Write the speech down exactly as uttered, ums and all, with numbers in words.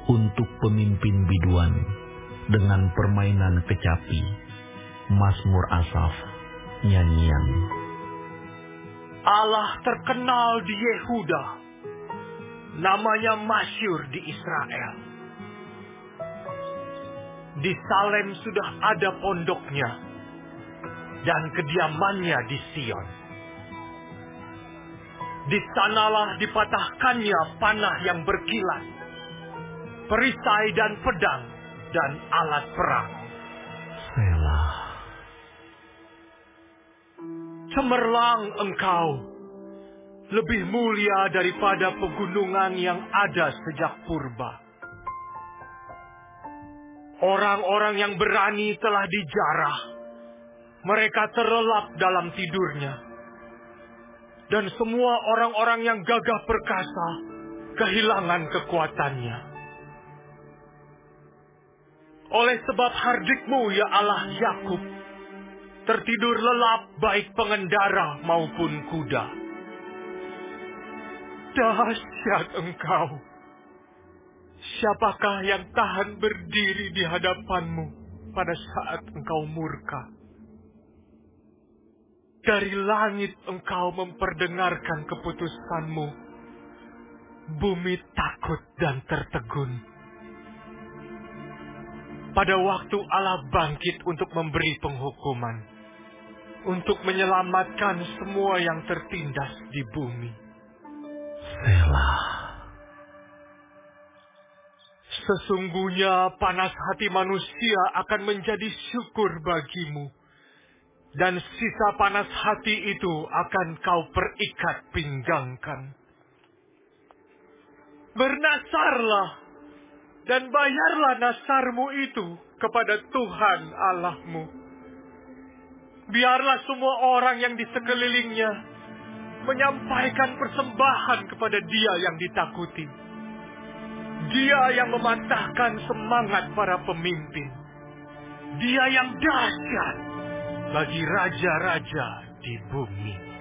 untuk pemimpin biduan dengan permainan kecapi, Mazmur Asaf, nyanyian. Allah terkenal di Yehuda, namanya masyhur di Israel. Di Salem sudah ada pondoknya, dan kediamannya di Sion. Di sanalah dipatahkannya panah yang berkilat, perisai dan pedang, dan alat perang. Selah. Cemerlang engkau, lebih mulia daripada pegunungan yang ada sejak purba. Orang-orang yang berani telah dijarah, mereka terlelap dalam tidurnya. Dan semua orang-orang yang gagah perkasa kehilangan kekuatannya. Oleh sebab hardikmu, ya Allah Yakub, tertidur lelap baik pengendara maupun kuda. Dahsyat engkau. Siapakah yang tahan berdiri di hadapanmu pada saat engkau murka? Dari langit engkau memperdengarkan keputusanmu. Bumi takut dan tertegun. Pada waktu Allah bangkit untuk memberi penghukuman, untuk menyelamatkan semua yang tertindas di bumi. Selah. Sesungguhnya panas hati manusia akan menjadi syukur bagimu, dan sisa panas hati itu akan kau perikat pinggangkan. Bernasarlah dan bayarlah nasarmu itu kepada Tuhan Allahmu. Biarlah semua orang yang di sekelilingnya menyampaikan persembahan kepada Dia yang ditakuti. Dia yang mematahkan semangat para pemimpin. Dia yang dahsyat bagi raja-raja di bumi.